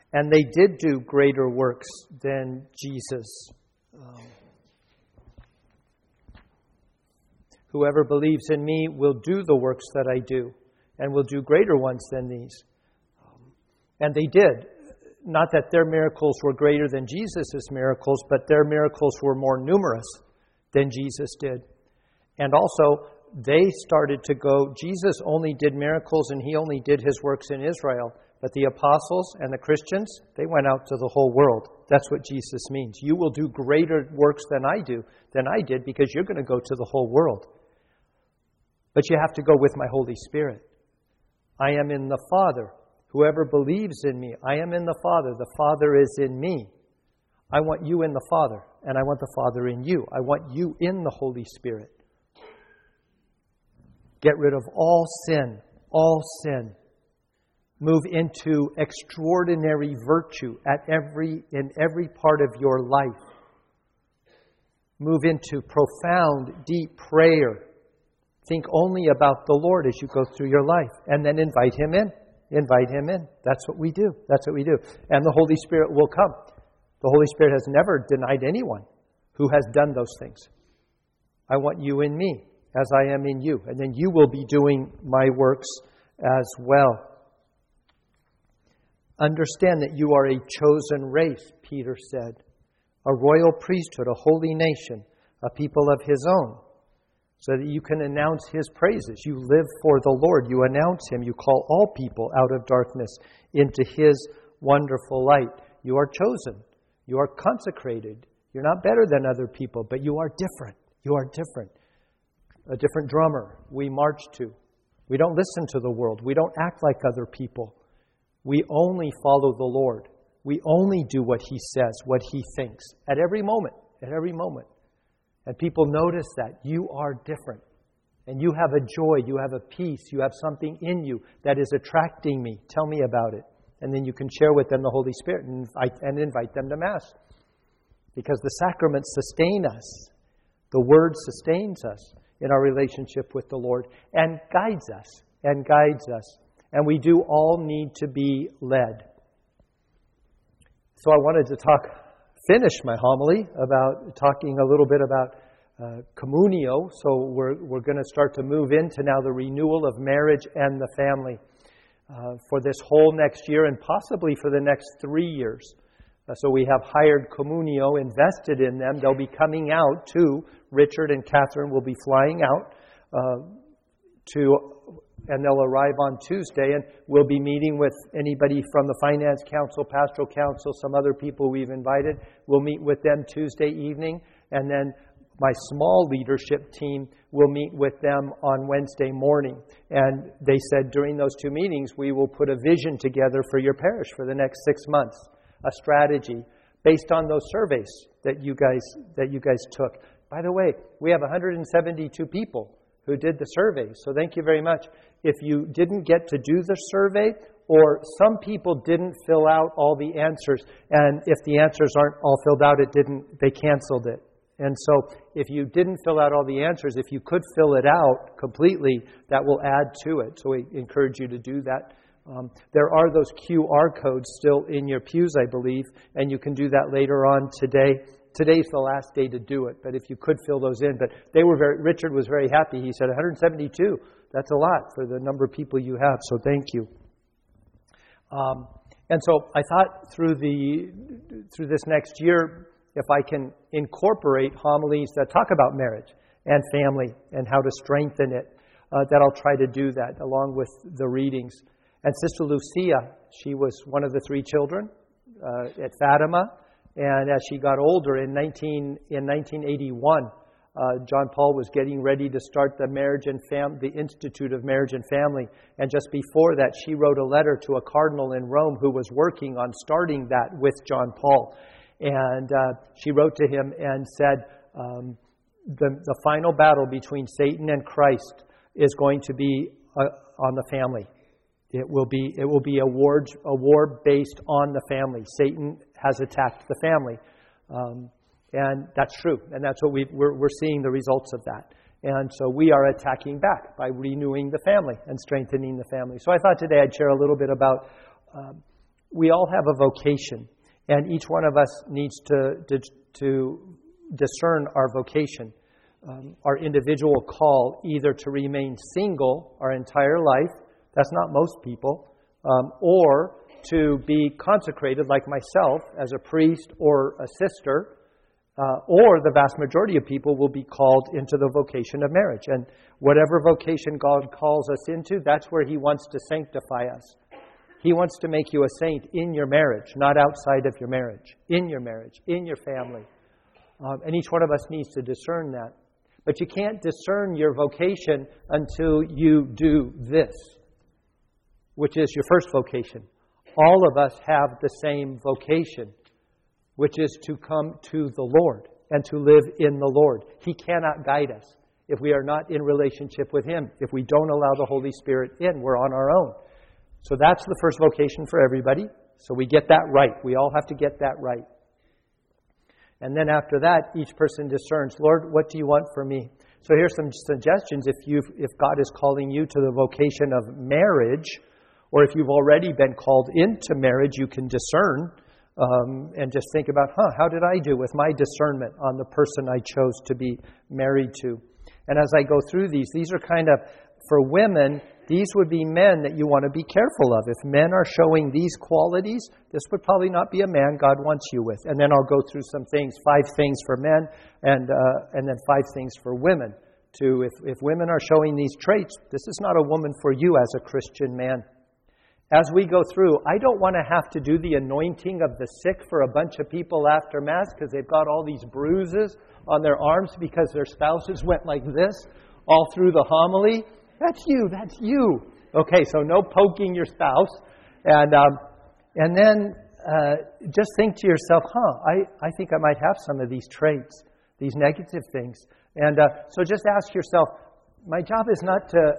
And they did do greater works than Jesus. Whoever believes in me will do the works that I do, and will do greater ones than these. And they did. Not that their miracles were greater than Jesus' miracles, but their miracles were more numerous than Jesus did. And also, they started to go, Jesus only did miracles and he only did his works in Israel. But the apostles and the Christians, they went out to the whole world. That's what Jesus means. You will do greater works than I did, because you're going to go to the whole world. But you have to go with my Holy Spirit. I am in the Father. Whoever believes in me, I am in the Father. The Father is in me. I want you in the Father, and I want the Father in you. I want you in the Holy Spirit. Get rid of all sin. All sin. Move into extraordinary virtue in every part of your life. Move into profound, deep prayer. Think only about the Lord as you go through your life. And then invite Him in. Invite Him in. That's what we do. That's what we do. And the Holy Spirit will come. The Holy Spirit has never denied anyone who has done those things. I want you in me as I am in you. And then you will be doing my works as well. Understand that you are a chosen race, Peter said. A royal priesthood, a holy nation, a people of His own. So that you can announce His praises. You live for the Lord. You announce Him. You call all people out of darkness into His wonderful light. You are chosen. You are consecrated. You're not better than other people, but you are different. You are different. A different drummer we march to. We don't listen to the world. We don't act like other people. We only follow the Lord. We only do what He says, what He thinks. At every moment. At every moment. And people notice that you are different. And you have a joy, you have a peace, you have something in you that is attracting me. Tell me about it. And then you can share with them the Holy Spirit and invite them to Mass. Because the sacraments sustain us. The Word sustains us in our relationship with the Lord and guides us. And guides us. And we do all need to be led. So I wanted to finish my homily about talking a little bit about communio. So we're going to start to move into now the renewal of marriage and the family for this whole next year and possibly for the next 3 years. So we have hired communio, invested in them. They'll be coming out too. Richard and Catherine will be flying out and they'll arrive on Tuesday, and we'll be meeting with anybody from the Finance Council, Pastoral Council, some other people we've invited. We'll meet with them Tuesday evening, and then my small leadership team will meet with them on Wednesday morning. And they said during those 2 meetings, we will put a vision together for your parish for the next 6 months, a strategy based on those surveys that you guys took. By the way, we have 172 people who did the survey. So thank you very much. If you didn't get to do the survey, or some people didn't fill out all the answers, and if the answers aren't all filled out, they canceled it. And so if you didn't fill out all the answers, if you could fill it out completely, that will add to it. So we encourage you to do that. There are those QR codes still in your pews, I believe, and you can do that later on today. Today's the last day to do it, but if you could fill those in. But Richard was very happy. He said 172. That's a lot for the number of people you have, so thank you. And so I thought through this next year, if I can incorporate homilies that talk about marriage and family and how to strengthen it, that I'll try to do that along with the readings. And Sister Lucia, she was one of the 3 children at Fatima. And as she got older, in 1981, John Paul was getting ready to start the Institute of Marriage and Family. And just before that, she wrote a letter to a cardinal in Rome who was working on starting that with John Paul. And she wrote to him and said, the final battle between Satan and Christ is going to be on the family. It will be a war based on the family. Satan has attacked the family, and that's true. And that's what we're seeing the results of that. And so we are attacking back by renewing the family and strengthening the family. So I thought today I'd share a little bit about we all have a vocation, and each one of us needs to discern our vocation, our individual call, either to remain single our entire life, that's not most people, or to be consecrated like myself as a priest or a sister, or the vast majority of people will be called into the vocation of marriage. And whatever vocation God calls us into, that's where He wants to sanctify us. He wants to make you a saint in your marriage, not outside of your marriage, in your marriage, in your family. And each one of us needs to discern that. But you can't discern your vocation until you do this, which is your first vocation. All of us have the same vocation, which is to come to the Lord and to live in the Lord. He cannot guide us if we are not in relationship with Him. If we don't allow the Holy Spirit in, we're on our own. So that's the first vocation for everybody. So we get that right. We all have to get that right. And then after that, each person discerns, Lord, what do you want from me? So here's some suggestions. If God is calling you to the vocation of marriage, or if you've already been called into marriage, you can discern and just think about, how did I do with my discernment on the person I chose to be married to? And as I go through these are kind of, for women, these would be men that you want to be careful of. If men are showing these qualities, this would probably not be a man God wants you with. And then I'll go through some things, 5 things for men, and then 5 things for women. Too, if women are showing these traits, this is not a woman for you as a Christian man. As we go through, I don't want to have to do the anointing of the sick for a bunch of people after Mass because they've got all these bruises on their arms because their spouses went like this all through the homily. That's you. Okay, so no poking your spouse. And then just think to yourself, I think I might have some of these traits, these negative things. And so just ask yourself, my job is not to,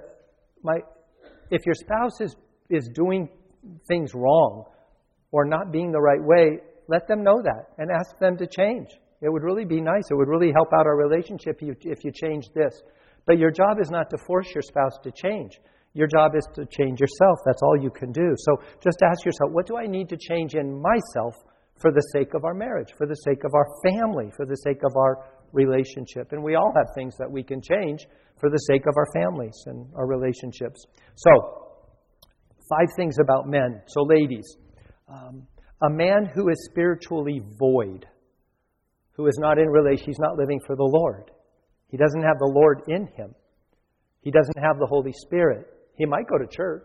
if your spouse is doing things wrong or not being the right way, let them know that and ask them to change. It would really be nice. It would really help out our relationship if you change this. But your job is not to force your spouse to change. Your job is to change yourself. That's all you can do. So just ask yourself, what do I need to change in myself for the sake of our marriage, for the sake of our family, for the sake of our relationship? And we all have things that we can change for the sake of our families and our relationships. So, 5 things about men. So ladies, a man who is spiritually void, who is not in relation, he's not living for the Lord. He doesn't have the Lord in him. He doesn't have the Holy Spirit. He might go to church.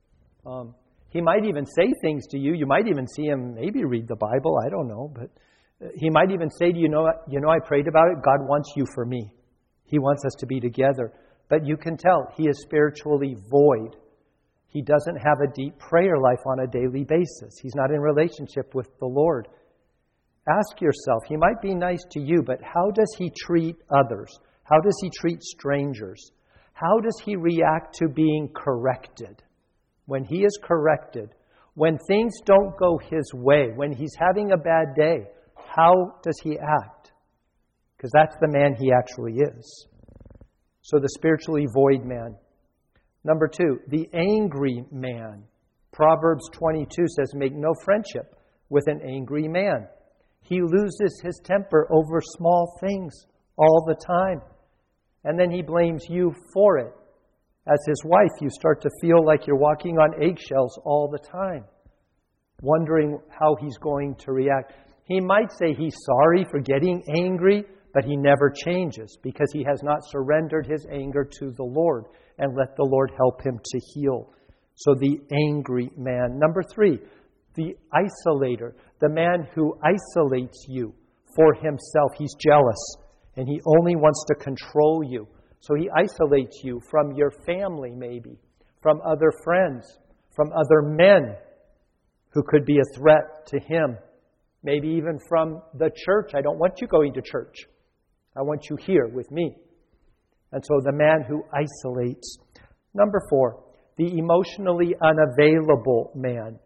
He might even say things to you. You might even see him maybe read the Bible. I don't know. But he might even say to you, I prayed about it. God wants you for me. He wants us to be together. But you can tell he is spiritually void. He doesn't have a deep prayer life on a daily basis. He's not in relationship with the Lord. Ask yourself, he might be nice to you, but how does he treat others? How does he treat strangers? How does he react to being corrected? When he is corrected, when things don't go his way, when he's having a bad day, how does he act? Because that's the man he actually is. So the spiritually void man. Number 2, the angry man. Proverbs 22 says, make no friendship with an angry man. He loses his temper over small things all the time. And then he blames you for it. As his wife, you start to feel like you're walking on eggshells all the time, wondering how he's going to react. He might say he's sorry for getting angry, but he never changes because he has not surrendered his anger to the Lord and let the Lord help him to heal. So the angry man. Number 3, the isolator, the man who isolates you for himself. He's jealous and he only wants to control you. So he isolates you from your family maybe, from other friends, from other men who could be a threat to him. Maybe even from the church. I don't want you going to church. I want you here with me. And so the man who isolates. Number 4, the emotionally unavailable man.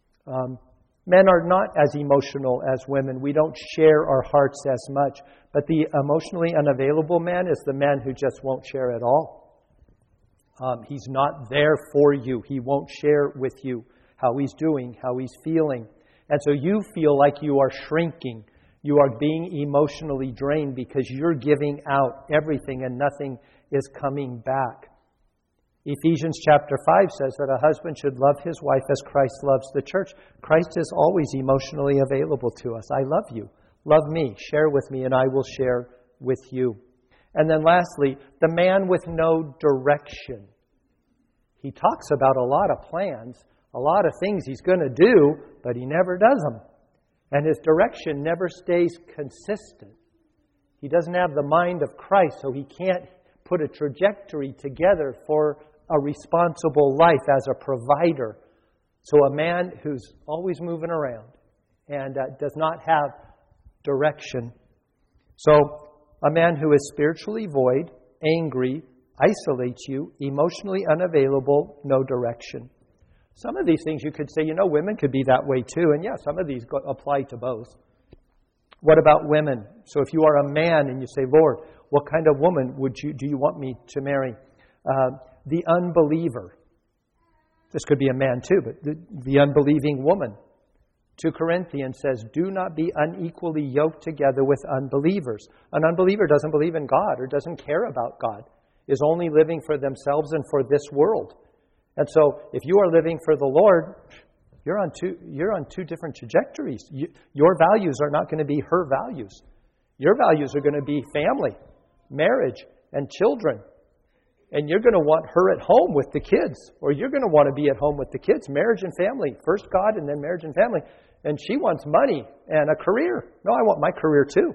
Men are not as emotional as women. We don't share our hearts as much. But the emotionally unavailable man is the man who just won't share at all. He's not there for you. He won't share with you. how he's doing, how he's feeling. And so you feel like you are shrinking. You are being emotionally drained because you're giving out everything and nothing is coming back. Ephesians chapter 5 says that a husband should love his wife as Christ loves the church. Christ is always emotionally available to us. I love you. Love me. Share with me, and I will share with you. And then lastly, the man with no direction. He talks about a lot of plans, a lot of things he's going to do, but he never does them. And his direction never stays consistent. He doesn't have the mind of Christ, so he can't put a trajectory together for a responsible life as a provider. So a man who's always moving around and does not have direction. So a man who is spiritually void, angry, isolates you, emotionally unavailable, no direction. Some of these things you could say, women could be that way too. And yeah, some of these apply to both. What about women? So if you are a man and you say, Lord, what kind of woman do you want me to marry? The unbeliever. This could be a man too, but the unbelieving woman. 2 Corinthians says, do not be unequally yoked together with unbelievers. An unbeliever doesn't believe in God or doesn't care about God, is only living for themselves and for this world. And so if you are living for the Lord, you're on two different trajectories. Your values are not going to be her values. Your values are going to be family, marriage, and children. And you're going to want her at home with the kids, or you're going to want to be at home with the kids. Marriage and family. First God and then marriage and family. And she wants money and a career. No, I want my career too.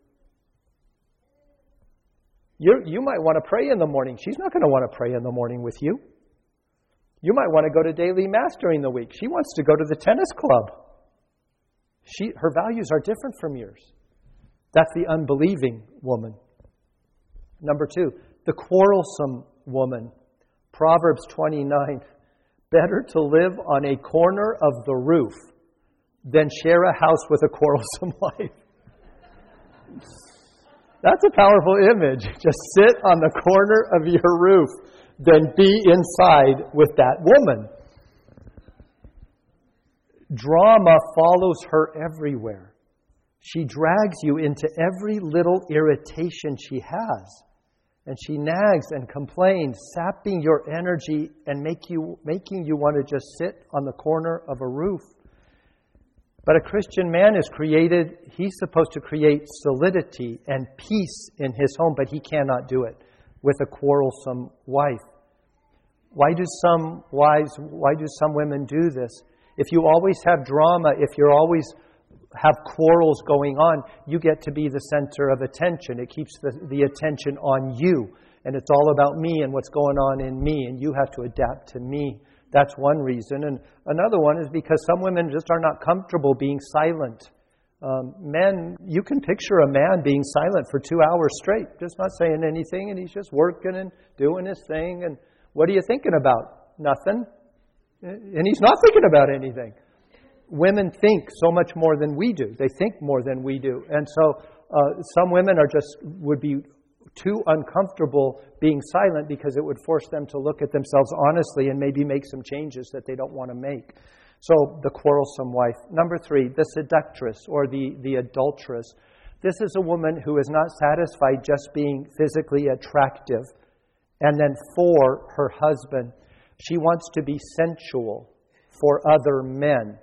You might want to pray in the morning. She's not going to want to pray in the morning with you. You might want to go to daily mass during the week. She wants to go to the tennis club. Her values are different from yours. That's the unbelieving woman. Number 2, the quarrelsome woman. Proverbs 29. Better to live on a corner of the roof than share a house with a quarrelsome wife. That's a powerful image. Just sit on the corner of your roof than be inside with that woman. Drama follows her everywhere. She drags you into every little irritation she has. And she nags and complains, sapping your energy and making you want to just sit on the corner of a roof. But a Christian man is created, he's supposed to create solidity and peace in his home, but he cannot do it with a quarrelsome wife. Why do some women do this? If you always have drama, if you're always have quarrels going on, you get to be the center of attention. It keeps the attention on you. And it's all about me and what's going on in me. And you have to adapt to me. That's one reason. And another one is because some women just are not comfortable being silent. Men, you can picture a man being silent for 2 hours straight, just not saying anything. And he's just working and doing his thing. And what are you thinking about? Nothing. And he's not thinking about anything. Women think so much more than we do. They think more than we do. And so some women would be too uncomfortable being silent because it would force them to look at themselves honestly and maybe make some changes that they don't want to make. So the quarrelsome wife. Number 3, the seductress or the adulteress. This is a woman who is not satisfied just being physically attractive. And then for her husband, she wants to be sensual for other men.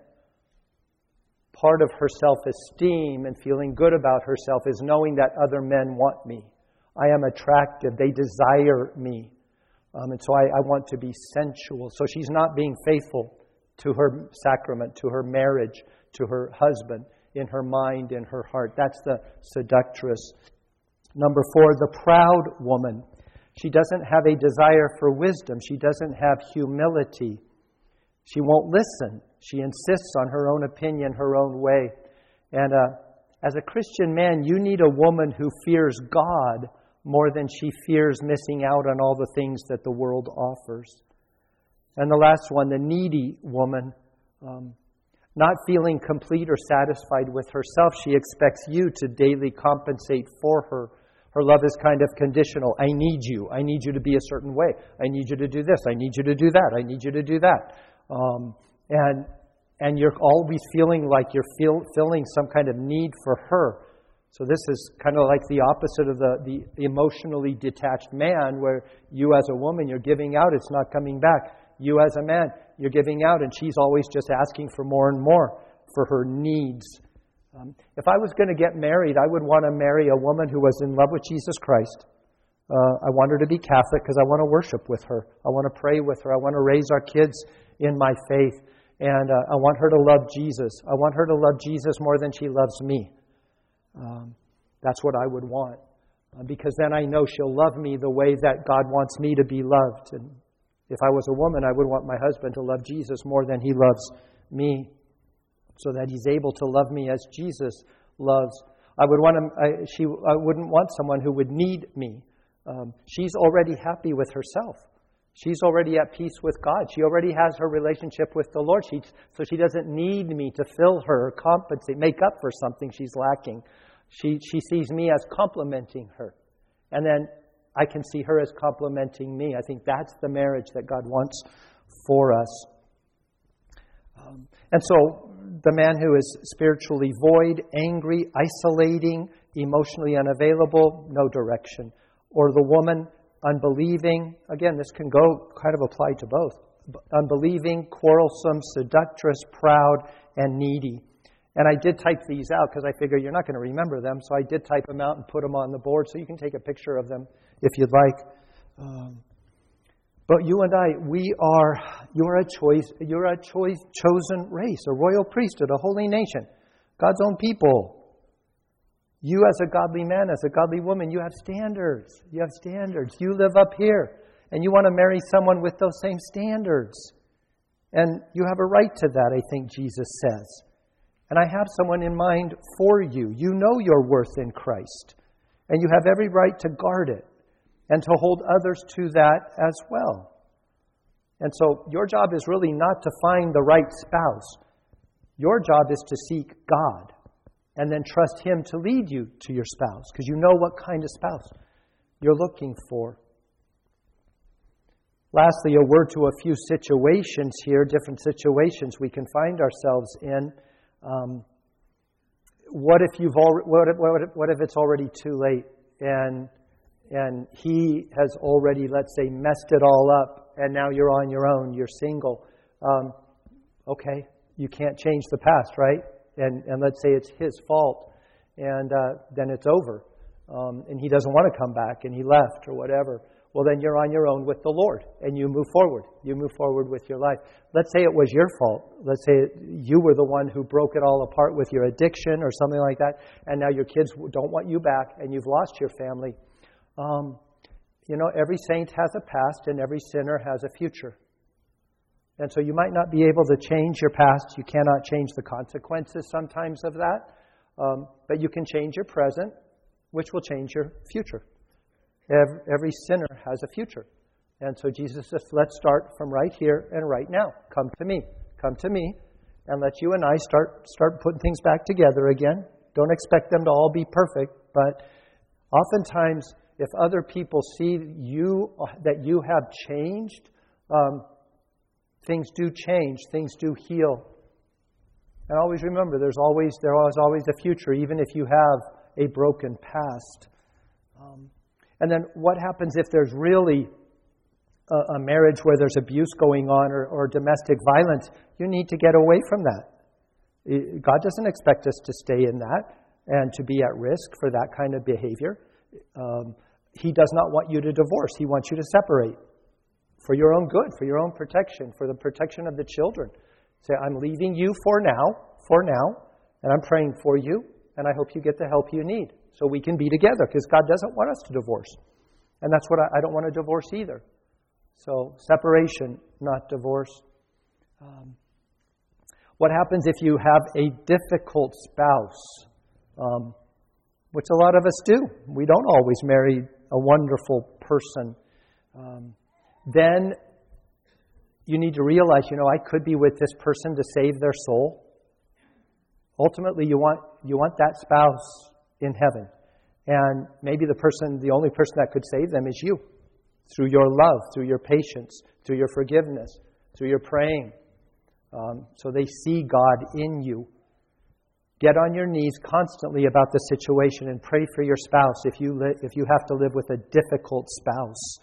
Part of her self-esteem and feeling good about herself is knowing that other men want me. I am attractive. They desire me. And so I want to be sensual. So she's not being faithful to her sacrament, to her marriage, to her husband, in her mind, in her heart. That's the seductress. Number 4, the proud woman. She doesn't have a desire for wisdom. She doesn't have humility. She won't listen. She insists on her own opinion, her own way. And as a Christian man, you need a woman who fears God more than she fears missing out on all the things that the world offers. And the last one, the needy woman. Not feeling complete or satisfied with herself, she expects you to daily compensate for her. Her love is kind of conditional. I need you. I need you to be a certain way. I need you to do this. I need you to do that. I need you to do that. and you're always feeling like you're filling some kind of need for her. So this is kind of like the opposite of the emotionally detached man, where you as a woman, you're giving out, it's not coming back. You as a man, you're giving out, and she's always just asking for more and more for her needs. If I was going to get married, I would want to marry a woman who was in love with Jesus Christ. I want her to be Catholic because I want to worship with her. I want to pray with her. I want to raise our kids in my faith. And I want her to love Jesus. I want her to love Jesus more than she loves me. That's what I would want. Because then I know she'll love me the way that God wants me to be loved. And if I was a woman, I would want my husband to love Jesus more than he loves me, so that he's able to love me as Jesus loves. I wouldn't want someone who would need me. She's already happy with herself. She's already at peace with God. She already has her relationship with the Lord. So she doesn't need me to fill her, compensate, make up for something she's lacking. She sees me as complimenting her. And then I can see her as complimenting me. I think that's the marriage that God wants for us. And so the man who is spiritually void, angry, isolating, emotionally unavailable, no direction. Or the woman, unbelieving. Again, this can go kind of apply to both. Unbelieving, quarrelsome, seductress, proud, and needy. And I did type these out because I figure you're not going to remember them. So I did type them out and put them on the board so you can take a picture of them if you'd like. But you and I, you're a chosen race, a royal priesthood, a holy nation, God's own people. You as a godly man, as a godly woman, you have standards. You have standards. You live up here, and you want to marry someone with those same standards. And you have a right to that, I think Jesus says. And I have someone in mind for you. You know your worth in Christ, and you have every right to guard it and to hold others to that as well. And so your job is really not to find the right spouse. Your job is to seek God and then trust Him to lead you to your spouse, because you know what kind of spouse you're looking for. Lastly, a word to a few situations here, different situations we can find ourselves in. What if it's already too late and he has already, let's say, messed it all up, and now you're on your own, you're single? Okay, you can't change the past, right? And let's say it's his fault, and then it's over, and he doesn't want to come back, and he left or whatever. Well, then you're on your own with the Lord, and you move forward. You move forward with your life. Let's say it was your fault. Let's say you were the one who broke it all apart with your addiction or something like that, and now your kids don't want you back, and you've lost your family. Every saint has a past, and every sinner has a future. And so you might not be able to change your past. You cannot change the consequences sometimes of that. But you can change your present, which will change your future. Every sinner has a future. And so Jesus says, let's start from right here and right now. Come to me. Come to me. And let you and I start putting things back together again. Don't expect them to all be perfect. But oftentimes, if other people see that you have changed, things do change. Things do heal. And always remember, there's always a future, even if you have a broken past. And then what happens if there's really a marriage where there's abuse going on or domestic violence? You need to get away from that. God doesn't expect us to stay in that and to be at risk for that kind of behavior. He does not want you to divorce. He wants you to separate for your own good, for your own protection, for the protection of the children. Say, I'm leaving you for now, and I'm praying for you, and I hope you get the help you need so we can be together, because God doesn't want us to divorce. And that's what I don't want to divorce either. So separation, not divorce. What happens if you have a difficult spouse? Which a lot of us do. We don't always marry a wonderful person. Then you need to realize, I could be with this person to save their soul. Ultimately, you want that spouse in heaven. And maybe the only person that could save them is you. Through your love, through your patience, through your forgiveness, through your praying. so they see God in you. Get on your knees constantly about the situation and pray for your spouse if you have to live with a difficult spouse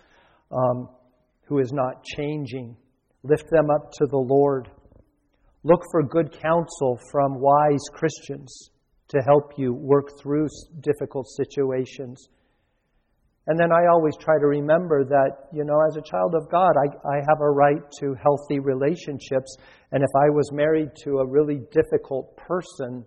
who is not changing. Lift them up to the Lord. Look for good counsel from wise Christians to help you work through difficult situations. And then I always try to remember that, as a child of God, I have a right to healthy relationships. And if I was married to a really difficult person,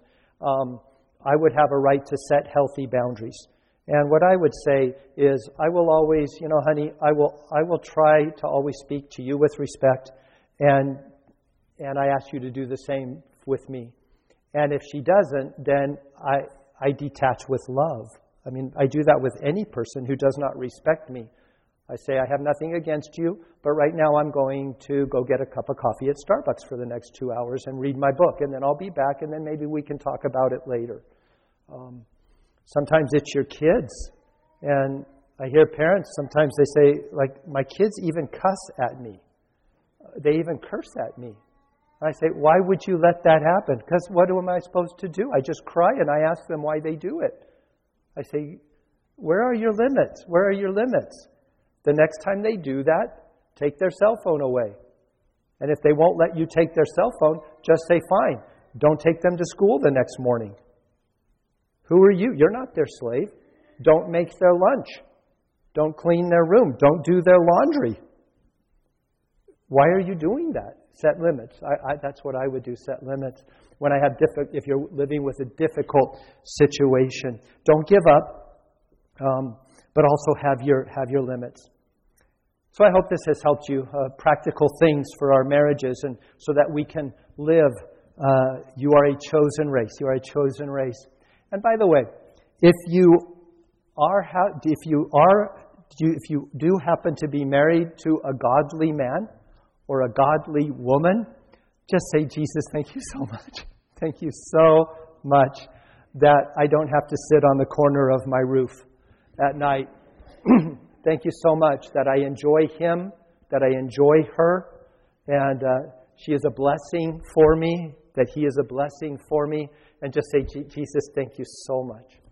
I would have a right to set healthy boundaries. And what I would say is, I will always, honey, I will try to always speak to you with respect, and I ask you to do the same with me. And if she doesn't, then I detach with love. I mean, I do that with any person who does not respect me. I say, I have nothing against you, but right now I'm going to go get a cup of coffee at Starbucks for the next 2 hours and read my book, and then I'll be back, and then maybe we can talk about it later. Sometimes it's your kids, and I hear parents, sometimes they say, like, my kids even cuss at me. They even curse at me. I say, why would you let that happen? Because what am I supposed to do? I just cry and I ask them why they do it. I say, where are your limits? Where are your limits? The next time they do that, take their cell phone away. And if they won't let you take their cell phone, just say, fine, don't take them to school the next morning. Who are you? You're not their slave. Don't make their lunch. Don't clean their room. Don't do their laundry. Why are you doing that? Set limits. That's what I would do, set limits. When I have if you're living with a difficult situation, don't give up, but also have your limits. So I hope this has helped you. Practical things for our marriages, and so that we can live. You are a chosen race. You are a chosen race. And by the way, if you do happen to be married to a godly man or a godly woman, just say, Jesus, thank you so much. Thank you so much that I don't have to sit on the corner of my roof at night. Thank you so much that I enjoy him, that I enjoy her, and she is a blessing for me, that he is a blessing for me. And just say, Jesus, thank you so much.